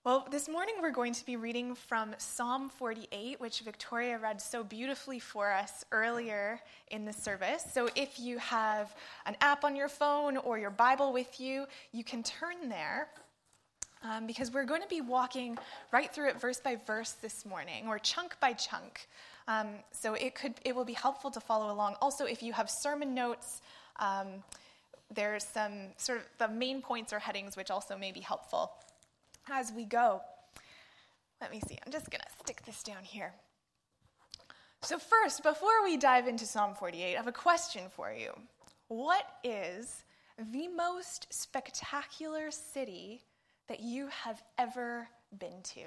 Well, this morning we're going to be reading from Psalm 48, which Victoria read so beautifully for us earlier in the service. So if you have an app on your phone or your Bible with you, you can turn there because we're going to be walking right through it verse by verse this morning, or chunk by chunk. So it will be helpful to follow along. Also, if you have sermon notes, there's some sort of the main points or headings which also may be helpful as we go. Let me see. I'm just going to stick this down here. So first, before we dive into Psalm 48, I have a question for you. What is the most spectacular city that you have ever been to?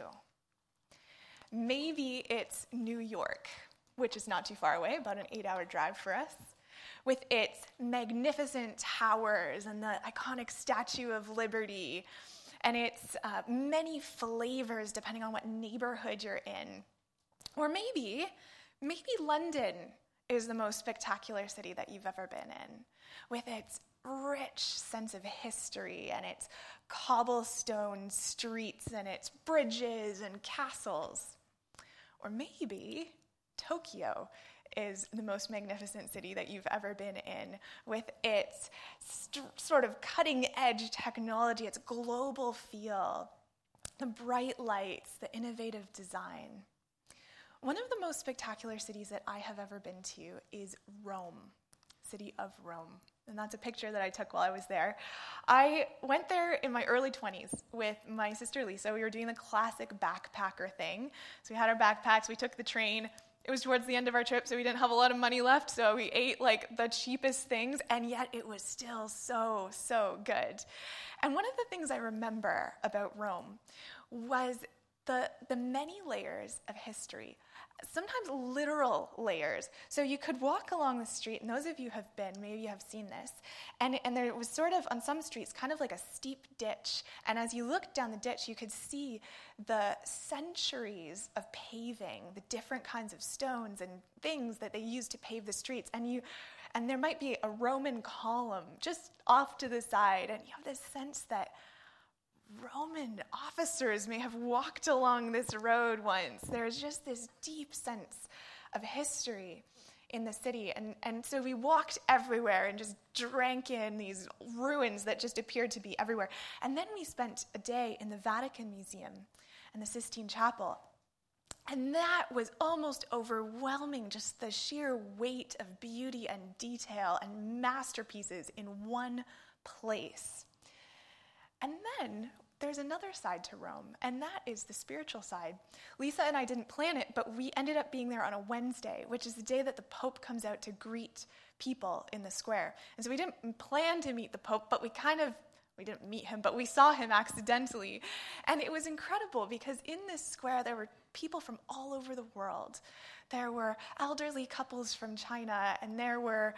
Maybe it's New York, which is not too far away, about an 8-hour drive for us, with its magnificent towers and the iconic Statue of Liberty, and its many flavors depending on what neighborhood you're in. Or maybe London is the most spectacular city that you've ever been in, with its rich sense of history and its cobblestone streets and its bridges and castles. Or maybe Tokyo is the most magnificent city that you've ever been in, with its sort of cutting-edge technology, its global feel, the bright lights, the innovative design. One of the most spectacular cities that I have ever been to is Rome, city of Rome. And that's a picture that I took while I was there. I went there in my early 20s with my sister Lisa. We were doing the classic backpacker thing. So we had our backpacks, we took the train. It was towards the end of our trip, so we didn't have a lot of money left, so we ate like the cheapest things, and yet it was still so good. And one of the things I remember about Rome was the many layers of history, sometimes literal layers. So you could walk along the street, and those of you who have been, maybe you have seen this, and there was sort of, on some streets, kind of like a steep ditch. And as you looked down the ditch, you could see the centuries of paving, the different kinds of stones and things that they used to pave the streets. And there might be a Roman column just off to the side, and you have this sense that Roman officers may have walked along this road once. There's just this deep sense of history in the city. And so we walked everywhere and just drank in these ruins that just appeared to be everywhere. And then we spent a day in the Vatican Museum and the Sistine Chapel. And that was almost overwhelming, just the sheer weight of beauty and detail and masterpieces in one place. And then there's another side to Rome, and that is the spiritual side. Lisa and I didn't plan it, but we ended up being there on a Wednesday, which is the day that the Pope comes out to greet people in the square. And so we didn't plan to meet the Pope, but we didn't meet him, but we saw him accidentally. And it was incredible because in this square there were people from all over the world. There were elderly couples from China, and there were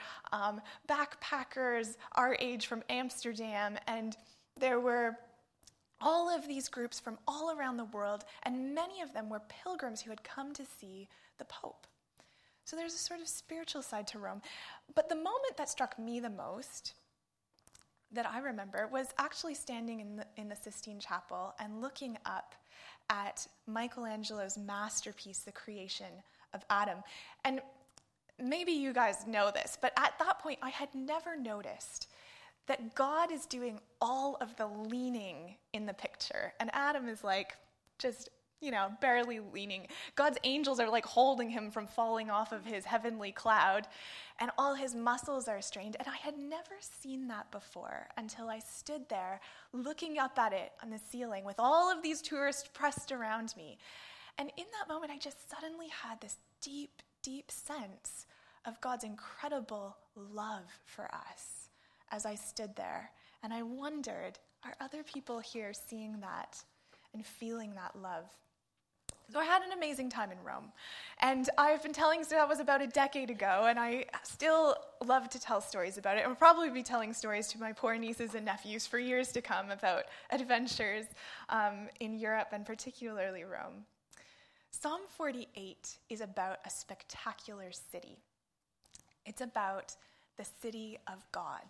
backpackers our age from Amsterdam, and there were all of these groups from all around the world, and many of them were pilgrims who had come to see the Pope. So there's a sort of spiritual side to Rome. But the moment that struck me the most, that I remember, was actually standing in the Sistine Chapel and looking up at Michelangelo's masterpiece, The Creation of Adam. And maybe you guys know this, but at that point I had never noticed that God is doing all of the leaning in the picture. And Adam is like just, barely leaning. God's angels are like holding him from falling off of his heavenly cloud. And all his muscles are strained. And I had never seen that before until I stood there looking up at it on the ceiling with all of these tourists pressed around me. And in that moment, I just suddenly had this deep, deep sense of God's incredible love for us as I stood there. And I wondered, are other people here seeing that and feeling that love? So I had an amazing time in Rome. And I've been telling, so that was about a decade ago, and I still love to tell stories about it. I'll probably be telling stories to my poor nieces and nephews for years to come about adventures in Europe and particularly Rome. Psalm 48 is about a spectacular city. It's about the city of God.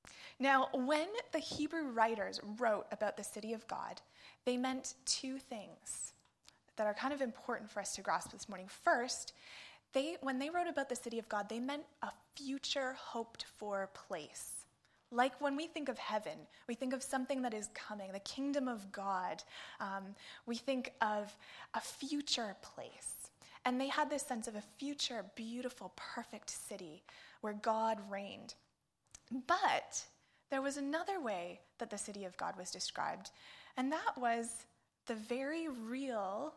Now, when the Hebrew writers wrote about the city of God, they meant two things that are kind of important for us to grasp this morning. First, when they wrote about the city of God, they meant a future hoped-for place. Like when we think of heaven, we think of something that is coming, the kingdom of God. We think of a future place. And they had this sense of a future, beautiful, perfect city where God reigned. But there was another way that the city of God was described, and that was the very real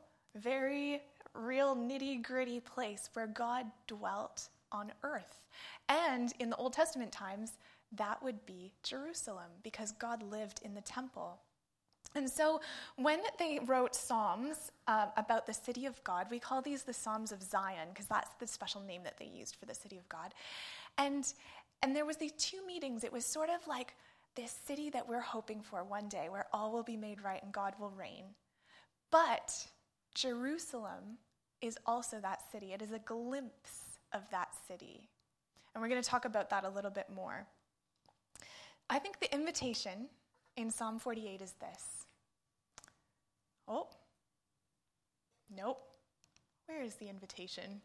nitty-gritty place where God dwelt on earth. And in the Old Testament times, that would be Jerusalem, because God lived in the temple. And so when they wrote Psalms about the city of God, we call these the Psalms of Zion, because that's the special name that they used for the city of God. And there was these two meetings. It was sort of like this city that we're hoping for one day, where all will be made right and God will reign. But Jerusalem is also that city. It is a glimpse of that city. And we're going to talk about that a little bit more. I think the invitation in Psalm 48 is this. Oh, nope. Where is the invitation?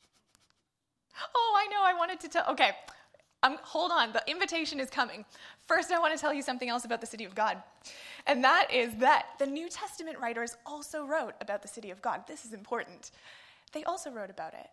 Oh, I know, I wanted to tell. Okay, hold on, the invitation is coming. First, I want to tell you something else about the city of God. And that is that the New Testament writers also wrote about the city of God. This is important. They also wrote about it.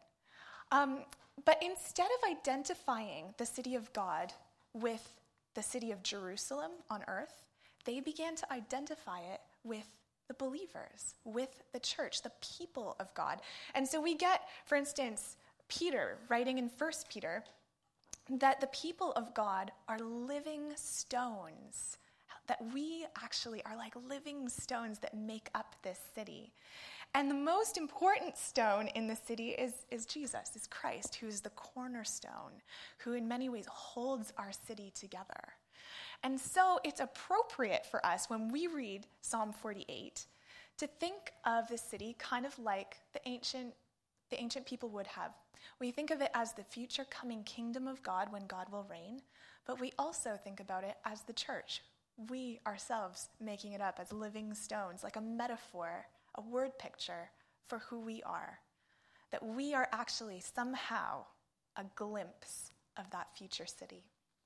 But instead of identifying the city of God with the city of Jerusalem on earth, they began to identify it with the believers, with the church, the people of God. And so we get, for instance, Peter writing in 1 Peter that the people of God are living stones, that we actually are like living stones that make up this city. And the most important stone in the city is Jesus, is Christ, who is the cornerstone, who in many ways holds our city together. And so it's appropriate for us when we read Psalm 48 to think of the city kind of like the ancient people would have. We think of it as the future coming kingdom of God when God will reign, but we also think about it as the church, we ourselves making it up as living stones, like a metaphor, a word picture for who we are, that we are actually somehow a glimpse of that future city.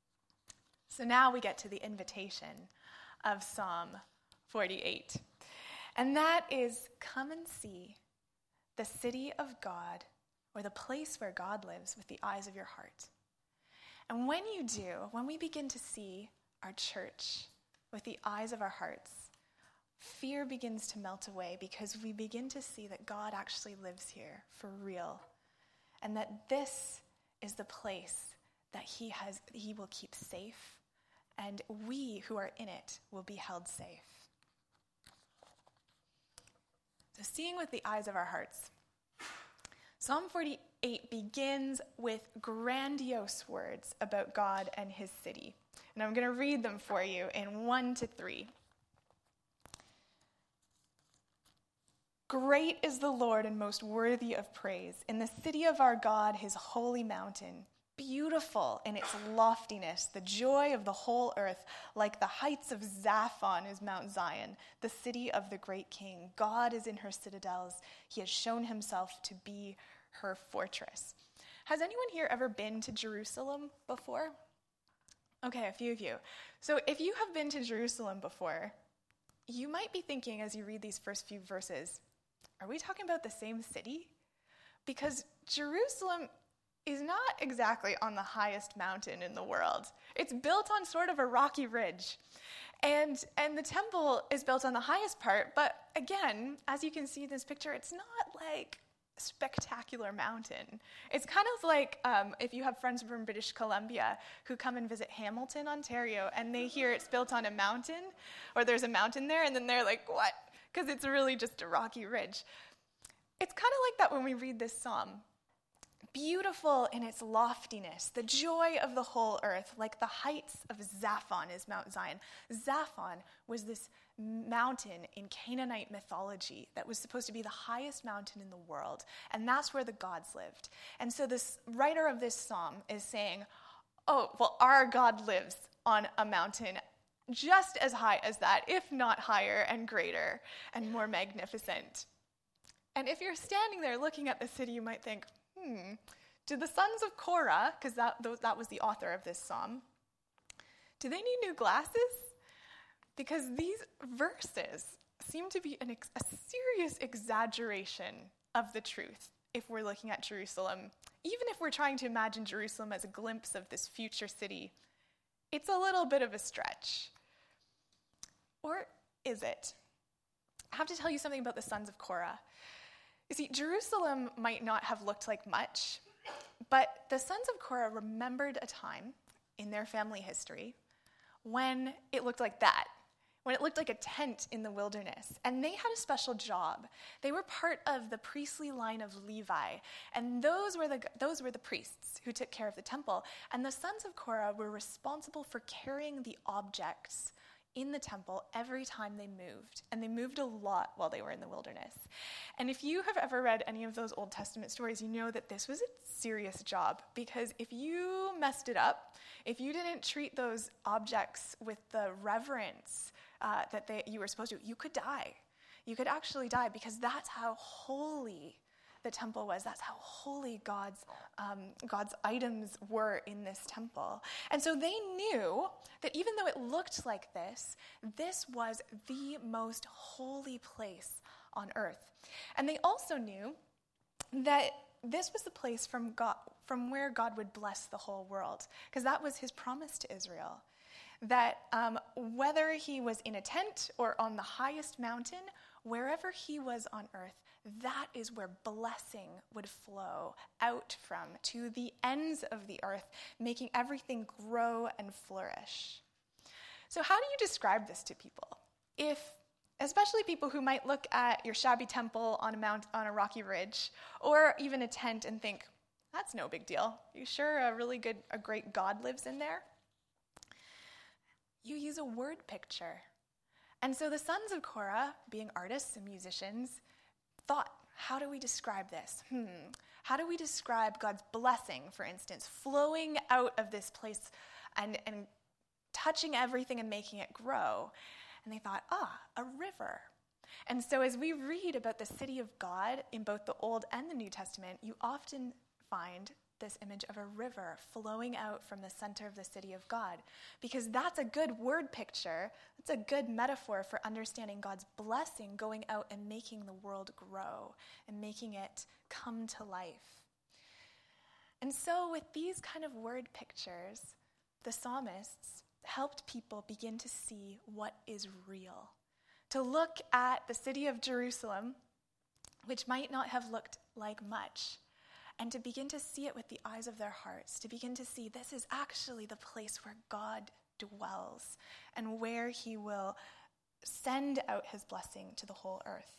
So now we get to the invitation of Psalm 48. And that is, come and see the city of God, or the place where God lives, with the eyes of your heart. And when you do, when we begin to see our church with the eyes of our hearts, fear begins to melt away, because we begin to see that God actually lives here for real, and that this is the place that he will keep safe, and we who are in it will be held safe. So seeing with the eyes of our hearts. Psalm 48 begins with grandiose words about God and his city. And I'm going to read them for you in 1 to 3. Great is the Lord and most worthy of praise in the city of our God, his holy mountain. Beautiful in its loftiness, the joy of the whole earth, like the heights of Zaphon is Mount Zion, the city of the great king. God is in her citadels. He has shown himself to be her fortress. Has anyone here ever been to Jerusalem before? Okay, a few of you. So if you have been to Jerusalem before, you might be thinking as you read these first few verses, are we talking about the same city? Because Jerusalem is not exactly on the highest mountain in the world. It's built on sort of a rocky ridge. And the temple is built on the highest part, but again, as you can see in this picture, it's not like a spectacular mountain. It's kind of like if you have friends from British Columbia who come and visit Hamilton, Ontario, and they hear it's built on a mountain, or there's a mountain there, and then they're like, what? Because it's really just a rocky ridge. It's kind of like that when we read this psalm. Beautiful in its loftiness, the joy of the whole earth, like the heights of Zaphon is Mount Zion. Zaphon was this mountain in Canaanite mythology that was supposed to be the highest mountain in the world, and that's where the gods lived. And so this writer of this psalm is saying, oh, well, our God lives on a mountain just as high as that, if not higher and greater and more magnificent. And if you're standing there looking at the city, you might think, do the sons of Korah, because that was the author of this psalm, do they need new glasses? Because these verses seem to be a serious exaggeration of the truth if we're looking at Jerusalem. Even if we're trying to imagine Jerusalem as a glimpse of this future city, it's a little bit of a stretch. Or is it? I have to tell you something about the sons of Korah. You see, Jerusalem might not have looked like much, but the sons of Korah remembered a time in their family history when it looked like that, when it looked like a tent in the wilderness. And they had a special job. They were part of the priestly line of Levi, and those were the priests who took care of the temple. And the sons of Korah were responsible for carrying the objects in the temple every time they moved. And they moved a lot while they were in the wilderness. And if you have ever read any of those Old Testament stories, you know that this was a serious job, because if you messed it up, if you didn't treat those objects with the reverence that you were supposed to, you could die. You could actually die, because that's how holy the temple was. That's how holy God's items were in this temple. And so they knew that even though it looked like this was the most holy place on earth. And they also knew that this was the place from where God would bless the whole world, because that was his promise to Israel. That whether he was in a tent or on the highest mountain, wherever he was on earth, that is where blessing would flow out from to the ends of the earth, making everything grow and flourish. So how do you describe this to people? Especially people who might look at your shabby temple on a rocky ridge, or even a tent, and think, that's no big deal. You sure a great God lives in there? You use a word picture. And so the sons of Korah, being artists and musicians, thought, how do we describe this? How do we describe God's blessing, for instance, flowing out of this place and touching everything and making it grow? And they thought, a river. And so as we read about the city of God in both the Old and the New Testament, you often find this image of a river flowing out from the center of the city of God, because that's a good word picture. That's a good metaphor for understanding God's blessing going out and making the world grow and making it come to life. And so with these kind of word pictures, the psalmists helped people begin to see what is real, to look at the city of Jerusalem, which might not have looked like much, and to begin to see it with the eyes of their hearts, to begin to see this is actually the place where God dwells and where he will send out his blessing to the whole earth.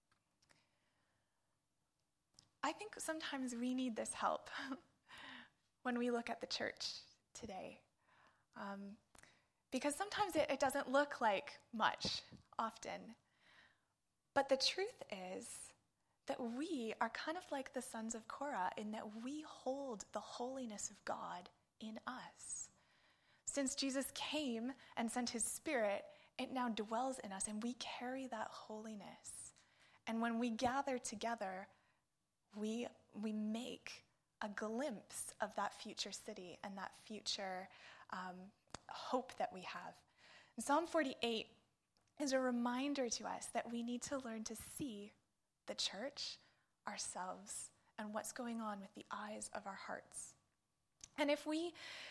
I think sometimes we need this help when we look at the church today. Because sometimes it doesn't look like much, often. But the truth is that we are kind of like the sons of Korah in that we hold the holiness of God in us. Since Jesus came and sent his Spirit, it now dwells in us, and we carry that holiness. And when we gather together, we make a glimpse of that future city and that future hope that we have. And Psalm 48 is a reminder to us that we need to learn to see the church, ourselves, and what's going on with the eyes of our hearts. And if we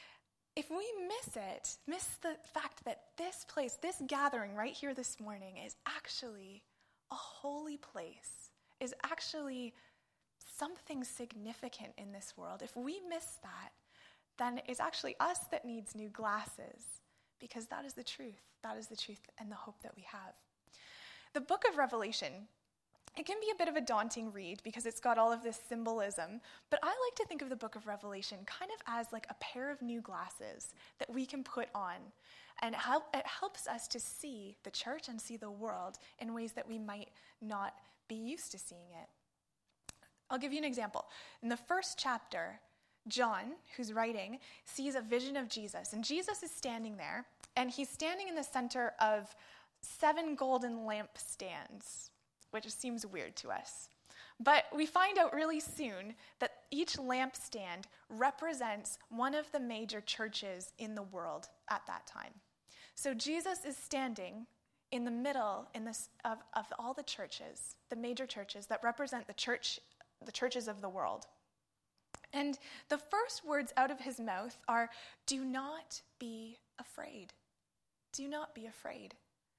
miss the fact that this place, this gathering right here this morning is actually a holy place, is actually something significant in this world, if we miss that, then it's actually us that needs new glasses, because that is the truth. That is the truth and the hope that we have. The book of Revelation, it can be a bit of a daunting read because it's got all of this symbolism, but I like to think of the book of Revelation kind of as like a pair of new glasses that we can put on, and it helps us to see the church and see the world in ways that we might not be used to seeing it. I'll give you an example. In the first chapter, John, who's writing, sees a vision of Jesus. And Jesus is standing there, and he's standing in the center of 7 golden lampstands, which seems weird to us. But we find out really soon that each lampstand represents one of the major churches in the world at that time. So Jesus is standing in the middle of all the churches, the major churches that represent the churches of the world. And the first words out of his mouth are, "Do not be afraid. Do not be afraid.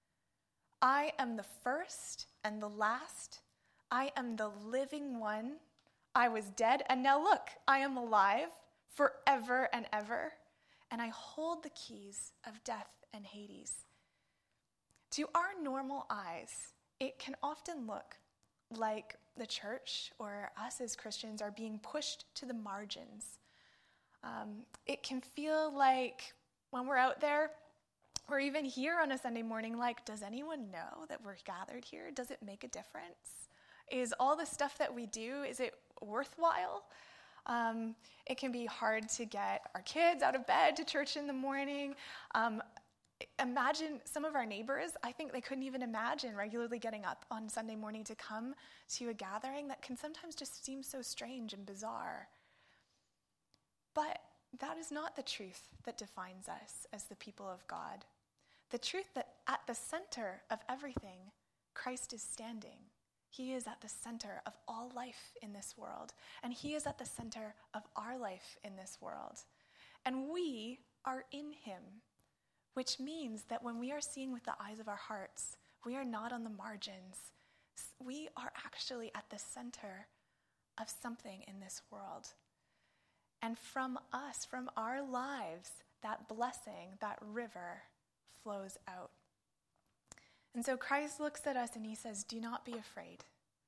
I am the first and the last. I am the living one. I was dead, and now look, I am alive forever and ever, and I hold the keys of death and Hades." To our normal eyes, it can often look like the church or us as Christians are being pushed to the margins. It can feel like when we're out there, or even here on a Sunday morning, like, does anyone know that we're gathered here? Does it make a difference? Is all the stuff that we do, is it worthwhile? It can be hard to get our kids out of bed to church in the morning. Imagine some of our neighbors, I think they couldn't even imagine regularly getting up on Sunday morning to come to a gathering that can sometimes just seem so strange and bizarre. But that is not the truth that defines us as the people of God. The truth that at the center of everything, Christ is standing. He is at the center of all life in this world, and he is at the center of our life in this world. And we are in him, which means that when we are seeing with the eyes of our hearts, we are not on the margins. We are actually at the center of something in this world. And from us, from our lives, that blessing, that river flows out. And so Christ looks at us and he says, "Do not be afraid.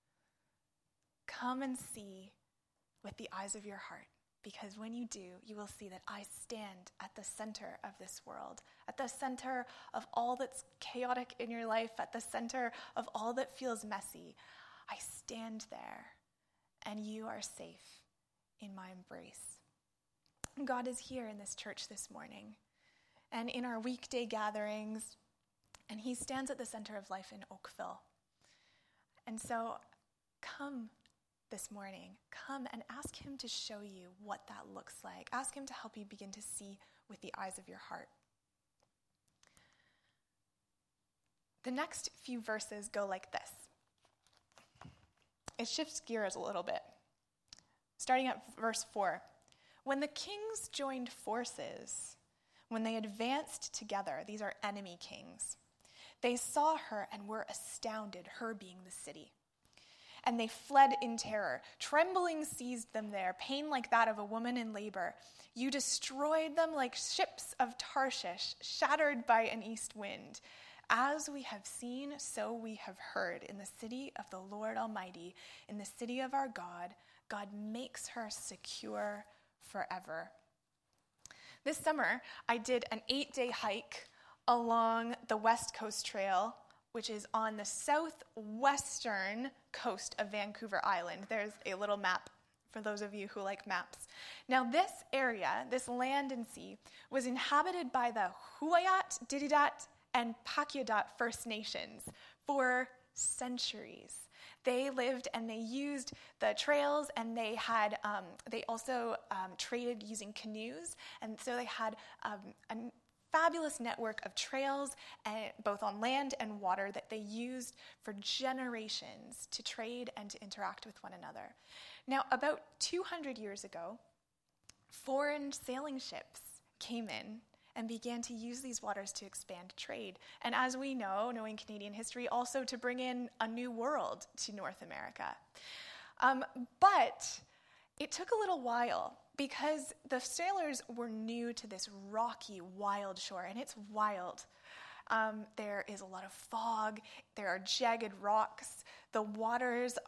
Come and see with the eyes of your heart. Because when you do, you will see that I stand at the center of this world, at the center of all that's chaotic in your life, at the center of all that feels messy. I stand there, and you are safe in my embrace." God is here in this church this morning, and in our weekday gatherings, and he stands at the center of life in Oakville. And so come this morning, come and ask him to show you what that looks like. Ask him to help you begin to see with the eyes of your heart. The next few verses go like this. It shifts gears a little bit. Starting at verse 4. "When the kings joined forces, when they advanced together," these are enemy kings, "they saw her and were astounded, her being the city. And they fled in terror. Trembling seized them there, pain like that of a woman in labor. You destroyed them like ships of Tarshish, shattered by an east wind. As we have seen, so we have heard. In the city of the Lord Almighty, in the city of our God, God makes her secure forever." This summer, I did an 8-day hike along the West Coast Trail, which is on the southwestern coast of Vancouver Island. There's a little map for those of you who like maps. Now, this area, this land and sea, was inhabited by the Huayat, Dididat, and Pakiadat First Nations for centuries. They lived and they used the trails, and they had they also traded using canoes, and so they had a fabulous network of trails, both on land and water, that they used for generations to trade and to interact with one another. Now, about 200 years ago, foreign sailing ships came in and began to use these waters to expand trade. And as we know, knowing Canadian history, also to bring in a new world to North America. But it took a little while, because the sailors were new to this rocky, wild shore, and it's wild. There is a lot of fog. There are jagged rocks. The waters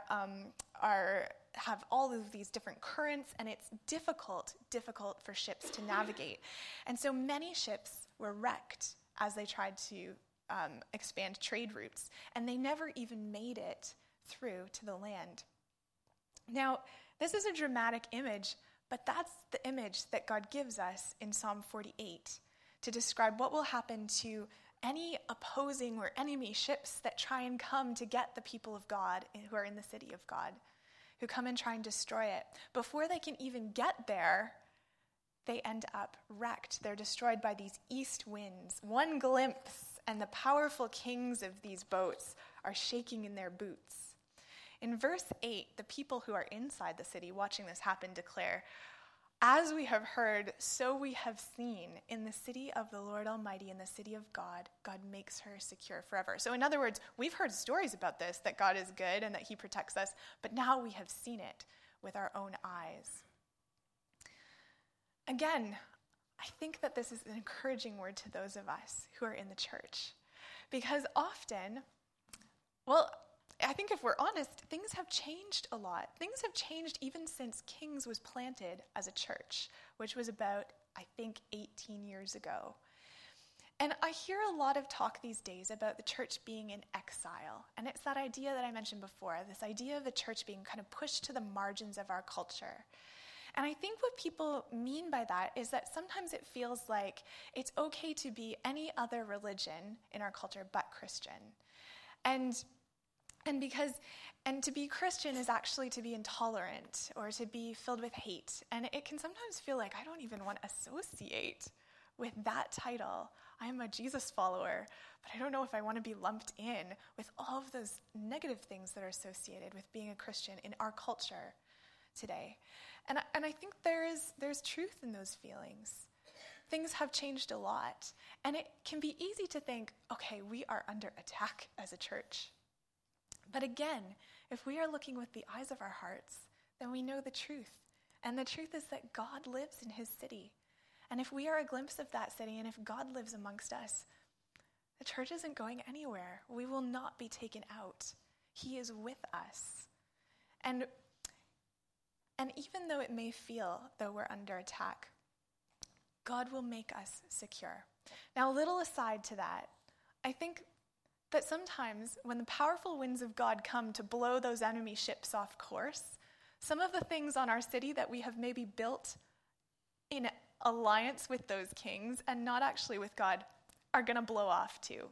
have all of these different currents, and it's difficult for ships to navigate. And so many ships were wrecked as they tried to expand trade routes, and they never even made it through to the land. Now, this is a dramatic image, But that's the image that God gives us in Psalm 48 to describe what will happen to any opposing or enemy ships that try and come to get the people of God who are in the city of God, who come and try and destroy it. Before they can even get there, they end up wrecked. They're destroyed by these east winds. One glimpse, and the powerful kings of these boats are shaking in their boots. In verse 8, the people who are inside the city watching this happen declare, "As we have heard, so we have seen. In the city of the Lord Almighty, in the city of God, God makes her secure forever." So in other words, we've heard stories about this, that God is good and that he protects us, but now we have seen it with our own eyes. Again, I think that this is an encouraging word to those of us who are in the church. Because often, I think if we're honest, things have changed a lot. Things have changed even since Kings was planted as a church, which was about, I think, 18 years ago. And I hear a lot of talk these days about the church being in exile. And it's that idea that I mentioned before, this idea of the church being kind of pushed to the margins of our culture. And I think what people mean by that is that sometimes it feels like it's okay to be any other religion in our culture but Christian. And to be Christian is actually to be intolerant or to be filled with hate. And it can sometimes feel like I don't even want to associate with that title. I'm a Jesus follower, but I don't know if I want to be lumped in with all of those negative things that are associated with being a Christian in our culture today. And I think there's truth in those feelings. Things have changed a lot. And it can be easy to think, okay, we are under attack as a church. But again, if we are looking with the eyes of our hearts, then we know the truth. And the truth is that God lives in his city. And if we are a glimpse of that city, and if God lives amongst us, the church isn't going anywhere. We will not be taken out. He is with us. And even though it may feel though we're under attack, God will make us secure. Now, a little aside to that, I think that sometimes when the powerful winds of God come to blow those enemy ships off course, some of the things on our city that we have maybe built in alliance with those kings and not actually with God are going to blow off too.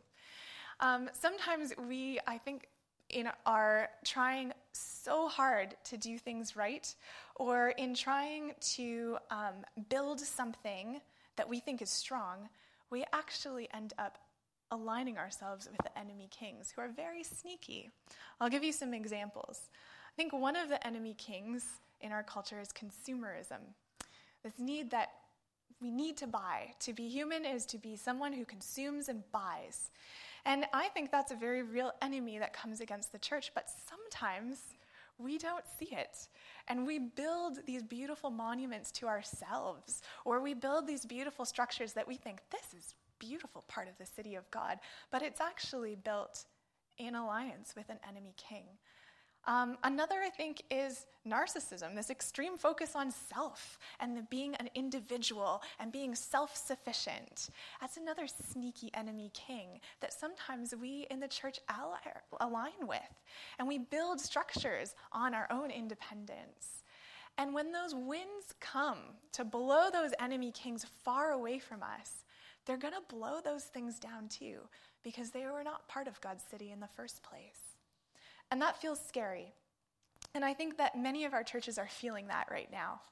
Sometimes we, I think, are trying so hard to do things right, or in trying to build something that we think is strong, we actually end up aligning ourselves with the enemy kings who are very sneaky. I'll give you some examples. I think one of the enemy kings in our culture is consumerism. This need that we need to buy. To be human is to be someone who consumes and buys. And I think that's a very real enemy that comes against the church, but sometimes we don't see it. And we build these beautiful monuments to ourselves, or we build these beautiful structures that we think, this is a beautiful part of the city of God, but it's actually built in alliance with an enemy king. Another, I think, is narcissism, this extreme focus on self and being an individual and being self-sufficient. That's another sneaky enemy king that sometimes we in the church align with. And we build structures on our own independence. And when those winds come to blow those enemy kings far away from us, they're going to blow those things down too, because they were not part of God's city in the first place. And that feels scary. And I think that many of our churches are feeling that right now.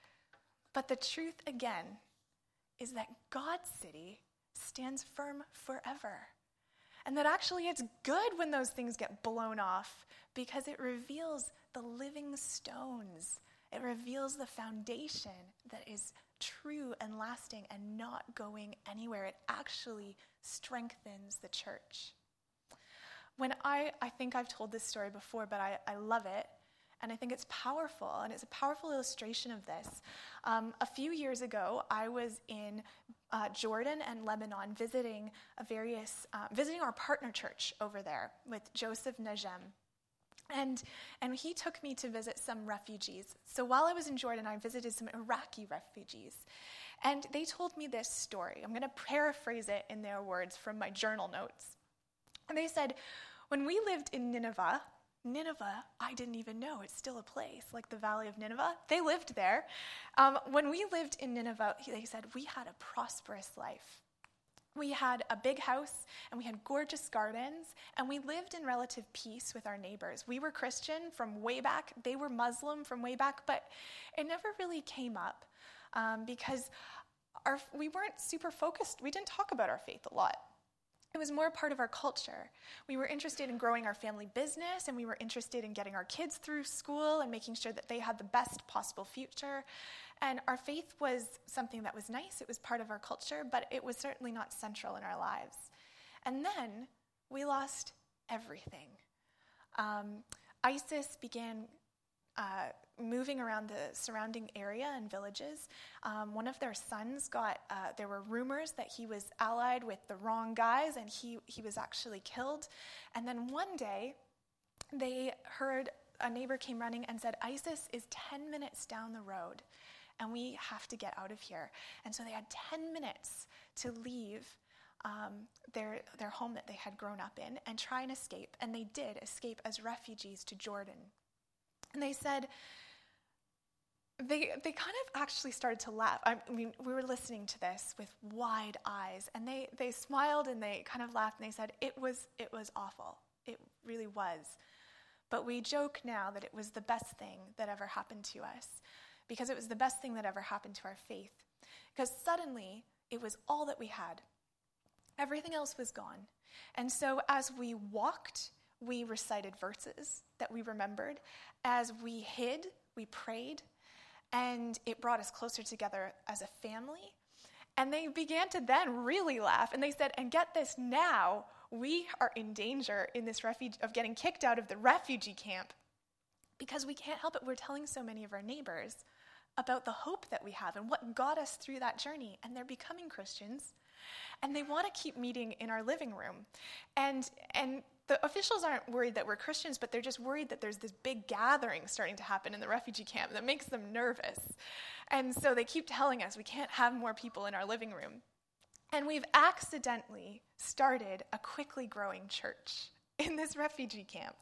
But the truth, again, is that God's city stands firm forever. And that actually it's good when those things get blown off, because it reveals the living stones. It reveals the foundation that is true and lasting and not going anywhere. It actually strengthens the church. When I think I've told this story before, but I love it, and I think it's powerful, and it's a powerful illustration of this. A few years ago, I was in Jordan and Lebanon visiting our partner church over there with Joseph Najem. And he took me to visit some refugees. So while I was in Jordan, I visited some Iraqi refugees. And they told me this story. I'm going to paraphrase it in their words from my journal notes. And they said, when we lived in Nineveh, Nineveh, I didn't even know. It's still a place, like the Valley of Nineveh. They lived there. When we lived in Nineveh, they said we had a prosperous life. We had a big house, and we had gorgeous gardens, and we lived in relative peace with our neighbors. We were Christian from way back. They were Muslim from way back, but it never really came up because we weren't super focused. We didn't talk about our faith a lot. It was more part of our culture. We were interested in growing our family business, and we were interested in getting our kids through school and making sure that they had the best possible future. And our faith was something that was nice. It was part of our culture, but it was certainly not central in our lives. And then we lost everything. ISIS began moving around the surrounding area and villages. One of their sons there were rumors that he was allied with the wrong guys, and he was actually killed. And then one day, they heard a neighbor came running and said, ISIS is 10 minutes down the road, and we have to get out of here. And so they had 10 minutes to leave their home that they had grown up in and try and escape. And they did escape as refugees to Jordan. And they said, they kind of actually started to laugh. I mean, we were listening to this with wide eyes, and they smiled and they kind of laughed, and they said, it was awful. It really was. But we joke now that it was the best thing that ever happened to us, because it was the best thing that ever happened to our faith. Because suddenly, it was all that we had. Everything else was gone. And so as we walked, we recited verses that we remembered. As we hid, we prayed. And it brought us closer together as a family. And they began to then really laugh. And they said, and get this, now we are in danger in this of getting kicked out of the refugee camp. Because we can't help it. We're telling so many of our neighbors about the hope that we have and what got us through that journey. And they're becoming Christians. And they want to keep meeting in our living room. And the officials aren't worried that we're Christians, but they're just worried that there's this big gathering starting to happen in the refugee camp that makes them nervous. And so they keep telling us we can't have more people in our living room. And we've accidentally started a quickly growing church in this refugee camp.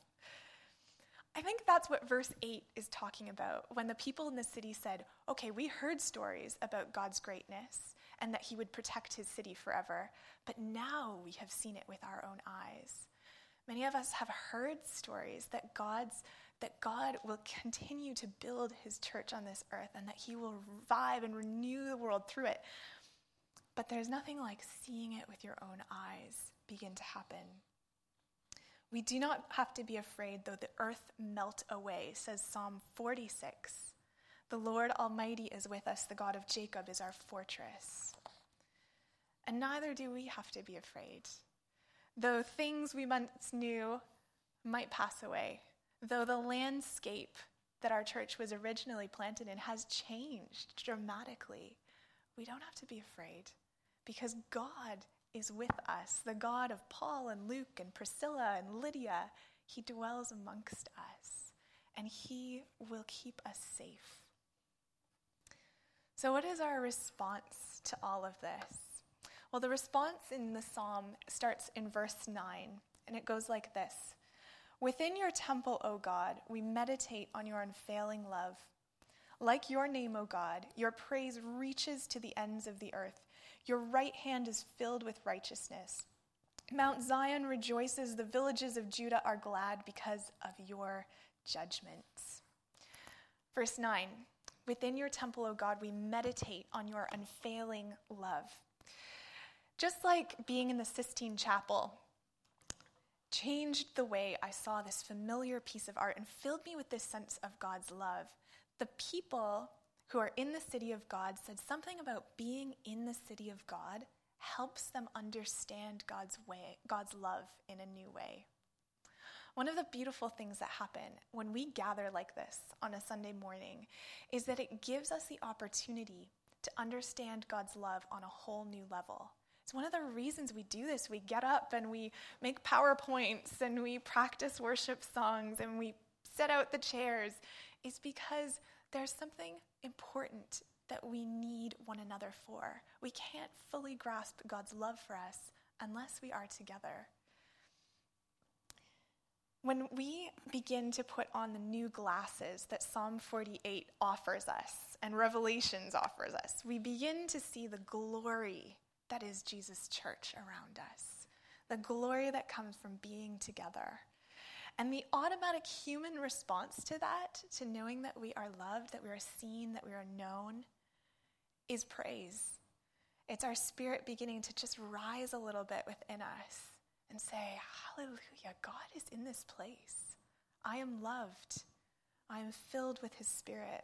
I think that's what verse 8 is talking about when the people in the city said, okay, we heard stories about God's greatness and that he would protect his city forever, but now we have seen it with our own eyes. Many of us have heard stories that God will continue to build his church on this earth and that he will revive and renew the world through it. But there's nothing like seeing it with your own eyes begin to happen. We do not have to be afraid though the earth melt away, says Psalm 46. The Lord Almighty is with us. The God of Jacob is our fortress. And neither do we have to be afraid. Though things we once knew might pass away, though the landscape that our church was originally planted in has changed dramatically, we don't have to be afraid because God is with us. The God of Paul and Luke and Priscilla and Lydia, he dwells amongst us and he will keep us safe. So what is our response to all of this? Well, the response in the psalm starts in verse 9, and it goes like this. Within your temple, O God, we meditate on your unfailing love. Like your name, O God, your praise reaches to the ends of the earth. Your right hand is filled with righteousness. Mount Zion rejoices, the villages of Judah are glad because of your judgments. Verse 9, within your temple, O God, we meditate on your unfailing love. Just like being in the Sistine Chapel changed the way I saw this familiar piece of art and filled me with this sense of God's love, the people who are in the city of God said something about being in the city of God helps them understand God's love in a new way. One of the beautiful things that happen when we gather like this on a Sunday morning is that it gives us the opportunity to understand God's love on a whole new level. It's one of the reasons we do this. We get up and we make PowerPoints and we practice worship songs and we set out the chairs. It's because there's something important that we need one another for. We can't fully grasp God's love for us unless we are together. When we begin to put on the new glasses that Psalm 48 offers us and Revelations offers us, we begin to see the glory that is Jesus' church around us, the glory that comes from being together. And the automatic human response to that, to knowing that we are loved, that we are seen, that we are known, is praise. It's our spirit beginning to just rise a little bit within us and say, hallelujah, God is in this place. I am loved. I am filled with his spirit.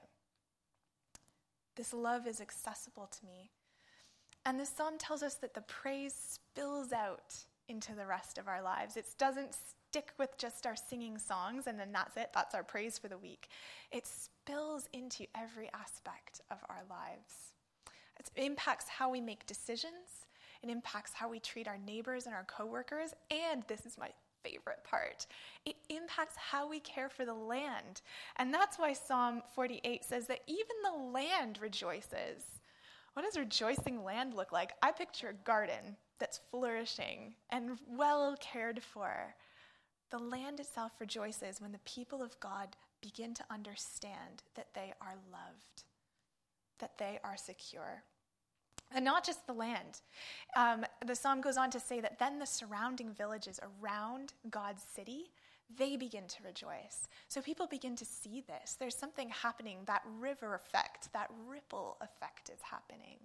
This love is accessible to me. And this psalm tells us that the praise spills out into the rest of our lives. It doesn't stick with just our singing songs and then that's it. That's our praise for the week. It spills into every aspect of our lives. It impacts how we make decisions. It impacts how we treat our neighbors and our coworkers. And this is my favorite part. It impacts how we care for the land. And that's why Psalm 48 says that even the land rejoices. What does rejoicing land look like? I picture a garden that's flourishing and well cared for. The land itself rejoices when the people of God begin to understand that they are loved, that they are secure. And not just the land. The psalm goes on to say that then the surrounding villages around God's city, they begin to rejoice. So people begin to see this. There's something happening, that river effect, that ripple effect is happening.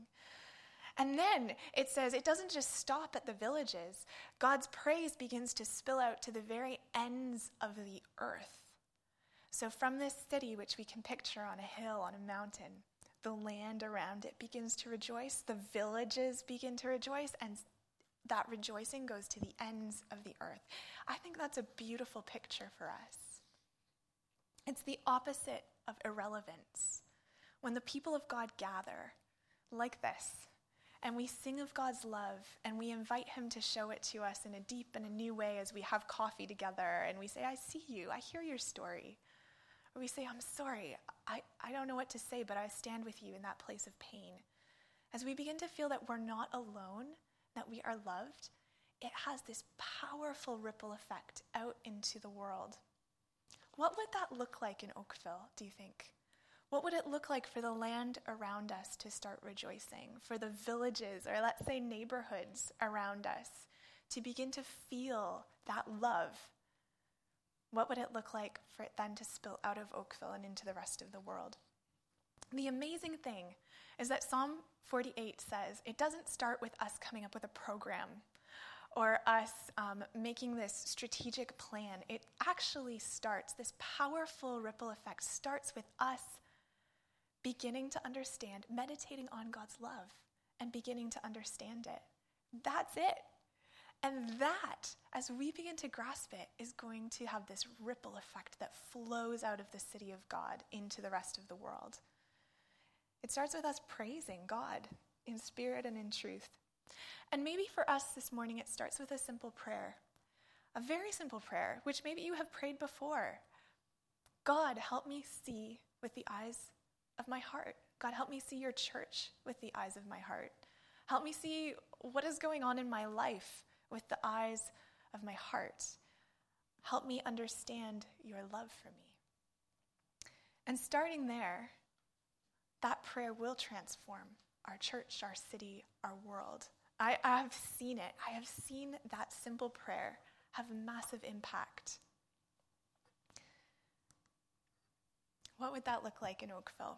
And then it says it doesn't just stop at the villages. God's praise begins to spill out to the very ends of the earth. So from this city, which we can picture on a hill, on a mountain, the land around it begins to rejoice, the villages begin to rejoice, and that rejoicing goes to the ends of the earth. I think that's a beautiful picture for us. It's the opposite of irrelevance. When the people of God gather like this, and we sing of God's love, and we invite him to show it to us in a deep and a new way as we have coffee together, and we say, I see you, I hear your story. Or we say, I'm sorry, I don't know what to say, but I stand with you in that place of pain. As we begin to feel that we're not alone, that we are loved, it has this powerful ripple effect out into the world. What would that look like in Oakville, do you think? What would it look like for the land around us to start rejoicing, for the villages, or let's say neighborhoods around us, to begin to feel that love? What would it look like for it then to spill out of Oakville and into the rest of the world? The amazing thing is that Psalm 48 says it doesn't start with us coming up with a program or us making this strategic plan. It actually starts, this powerful ripple effect starts with us beginning to understand, meditating on God's love and beginning to understand it. That's it. And that, as we begin to grasp it, is going to have this ripple effect that flows out of the city of God into the rest of the world. It starts with us praising God in spirit and in truth. And maybe for us this morning, it starts with a simple prayer, a very simple prayer, which maybe you have prayed before. God, help me see with the eyes of my heart. God, help me see your church with the eyes of my heart. Help me see what is going on in my life with the eyes of my heart. Help me understand your love for me. And starting there, that prayer will transform our church, our city, our world. I have seen it. I have seen that simple prayer have massive impact. What would that look like in Oakville?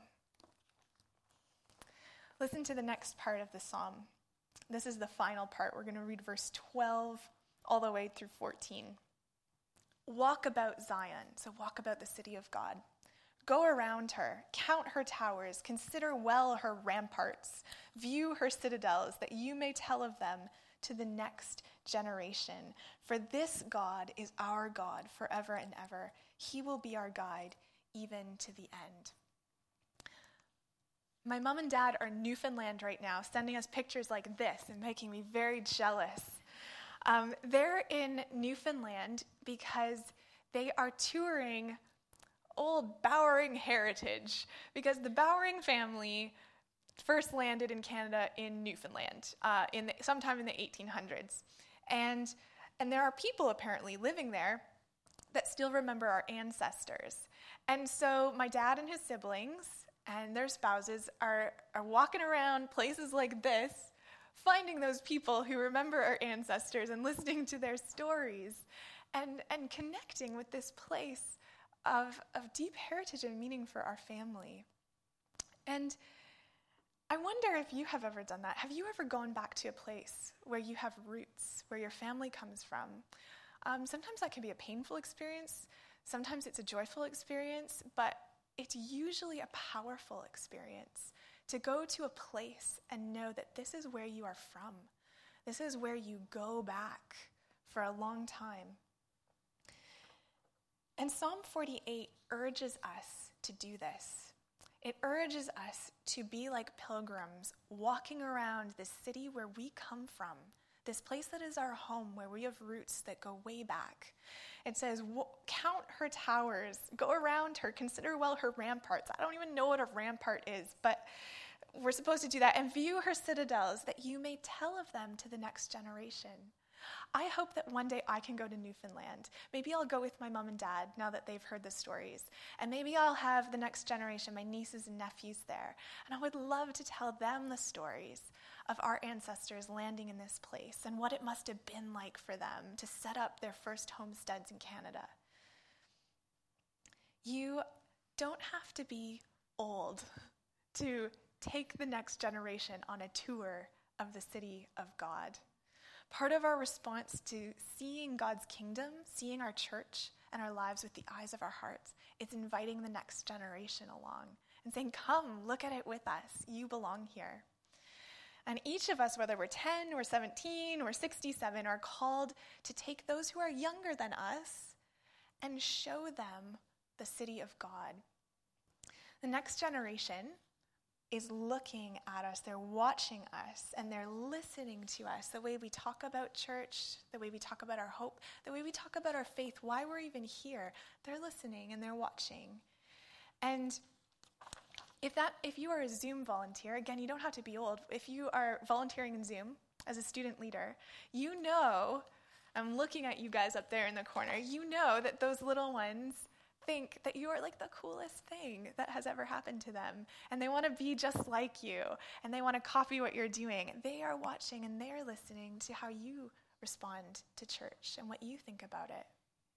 Listen to the next part of the psalm. This is the final part. We're going to read verse 12 all the way through 14. Walk about Zion, so walk about the city of God. Go around her, count her towers, consider well her ramparts, view her citadels, that you may tell of them to the next generation. For this God is our God forever and ever. He will be our guide even to the end. My mom and dad are in Newfoundland right now, sending us pictures like this and making me very jealous. They're in Newfoundland because they are touring old Bowering heritage, because the Bowering family first landed in Canada in Newfoundland sometime in the 1800s. And there are people apparently living there that still remember our ancestors. And so my dad and his siblings and their spouses are walking around places like this, finding those people who remember our ancestors and listening to their stories and connecting with this place of deep heritage and meaning for our family. And I wonder if you have ever done that. Have you ever gone back to a place where you have roots, where your family comes from? Sometimes that can be a painful experience. Sometimes it's a joyful experience, but it's usually a powerful experience to go to a place and know that this is where you are from. This is where you go back for a long time. And Psalm 48 urges us to do this. It urges us to be like pilgrims walking around this city where we come from, this place that is our home, where we have roots that go way back. It says, count her towers, go around her, consider well her ramparts. I don't even know what a rampart is, but we're supposed to do that. And view her citadels, that you may tell of them to the next generation. I hope that one day I can go to Newfoundland. Maybe I'll go with my mom and dad now that they've heard the stories. And maybe I'll have the next generation, my nieces and nephews there. And I would love to tell them the stories of our ancestors landing in this place and what it must have been like for them to set up their first homesteads in Canada. You don't have to be old to take the next generation on a tour of the city of God. Part of our response to seeing God's kingdom, seeing our church and our lives with the eyes of our hearts, is inviting the next generation along and saying, come, look at it with us. You belong here. And each of us, whether we're 10 or 17 or 67, are called to take those who are younger than us and show them the city of God. The next generation is looking at us, they're watching us, and they're listening to us, the way we talk about church, the way we talk about our hope, the way we talk about our faith, why we're even here. They're listening and they're watching. And if you are a Zoom volunteer, again, you don't have to be old. If you are volunteering in Zoom as a student leader, you know, I'm looking at you guys up there in the corner, you know that those little ones think that you are like the coolest thing that has ever happened to them. And they want to be just like you. And they want to copy what you're doing. They are watching and they're listening to how you respond to church and what you think about it.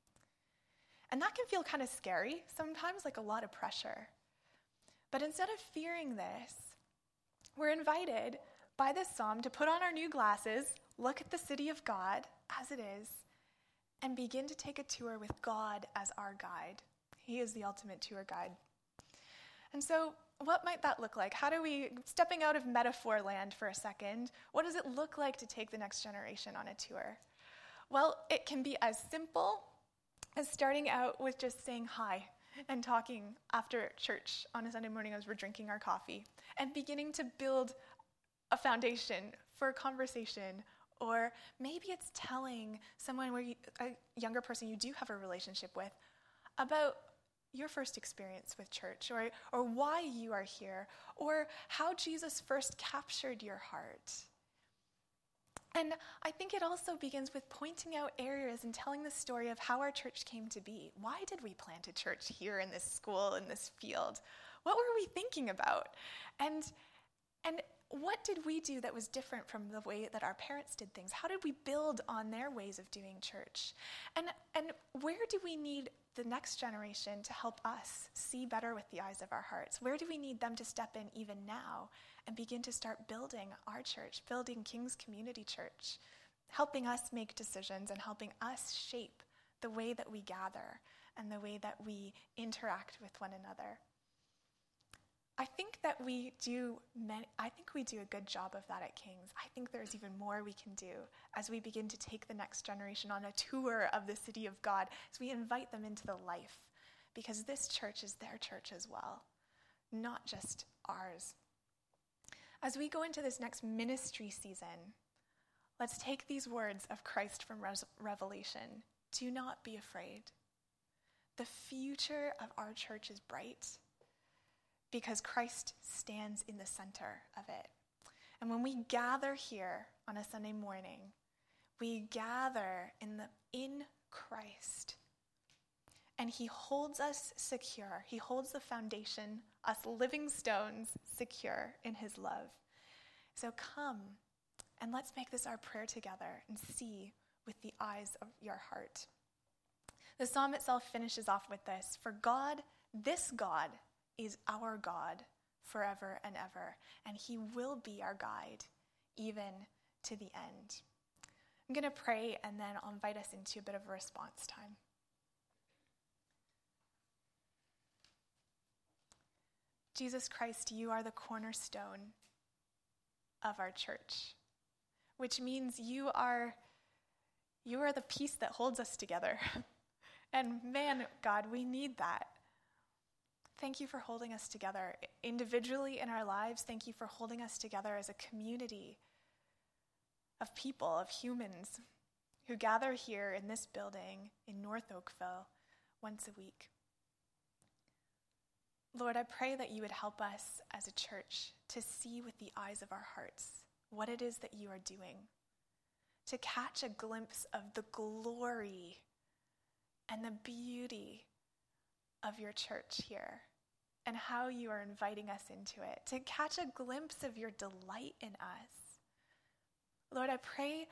And that can feel kind of scary, sometimes like a lot of pressure. But instead of fearing this, we're invited by this psalm to put on our new glasses, look at the city of God as it is, and begin to take a tour with God as our guide. He is the ultimate tour guide. And so what might that look like? How do we, stepping out of metaphor land for a second, what does it look like to take the next generation on a tour? Well, it can be as simple as starting out with just saying hi and talking after church on a Sunday morning as we're drinking our coffee and beginning to build a foundation for a conversation. Or maybe it's telling someone a younger person you do have a relationship with about your first experience with church, or why you are here, or how Jesus first captured your heart. And I think it also begins with pointing out areas and telling the story of how our church came to be. Why did we plant a church here in this school, in this field? What were we thinking about? And what did we do that was different from the way that our parents did things? How did we build on their ways of doing church? And where do we need the next generation to help us see better with the eyes of our hearts? Where do we need them to step in even now and begin to start building our church, building King's Community Church, helping us make decisions and helping us shape the way that we gather and the way that we interact with one another? I think we do a good job of that at King's. I think there's even more we can do as we begin to take the next generation on a tour of the city of God, as we invite them into the life, because this church is their church as well, not just ours. As we go into this next ministry season, let's take these words of Christ from Revelation. Do not be afraid. The future of our church is bright, because Christ stands in the center of it. And when we gather here on a Sunday morning, we gather in Christ and he holds us secure. He holds the foundation, us living stones, secure in his love. So come and let's make this our prayer together and see with the eyes of your heart. The psalm itself finishes off with this: for God, this God, is our God forever and ever, and he will be our guide even to the end. I'm going to pray, and then I'll invite us into a bit of a response time. Jesus Christ, you are the cornerstone of our church, which means you are the piece that holds us together. And man, God, we need that. Thank you for holding us together individually in our lives. Thank you for holding us together as a community of people, of humans who gather here in this building in North Oakville once a week. Lord, I pray that you would help us as a church to see with the eyes of our hearts what it is that you are doing, to catch a glimpse of the glory and the beauty of your church here and how you are inviting us into it, to catch a glimpse of your delight in us. Lord, I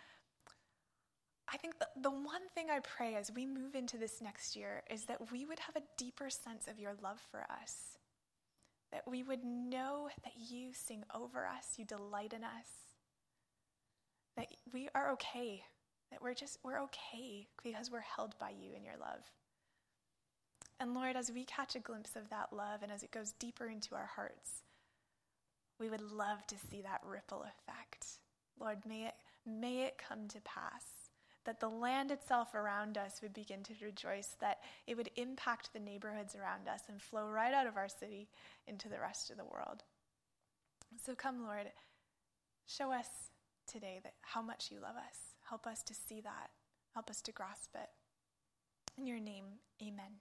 think the one thing I pray as we move into this next year is that we would have a deeper sense of your love for us, that we would know that you sing over us, you delight in us, that we are okay, that we're okay because we're held by you in your love. And Lord, as we catch a glimpse of that love and as it goes deeper into our hearts, we would love to see that ripple effect. Lord, may it come to pass that the land itself around us would begin to rejoice, that it would impact the neighborhoods around us and flow right out of our city into the rest of the world. So come, Lord, show us today that how much you love us. Help us to see that. Help us to grasp it. In your name, amen.